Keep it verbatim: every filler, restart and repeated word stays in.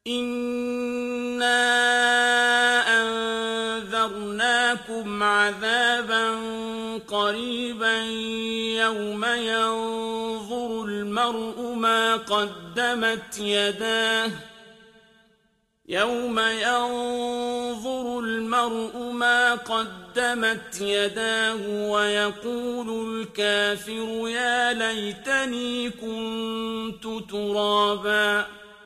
إِنَّا أَنذَرْنَاكُمْ عَذَابًا قَرِيبًا يَوْمَ يَنظُرُ الْمَرْءُ مَا قَدَّمَتْ يَدَاهُ يَوْمَ يَنظُرُ الْمَرْءُ مَا قَدَّمَتْ يَدَاهُ وَيَقُولُ الْكَافِرُ يَا لَيْتَنِي كُنتُ تُرَابًا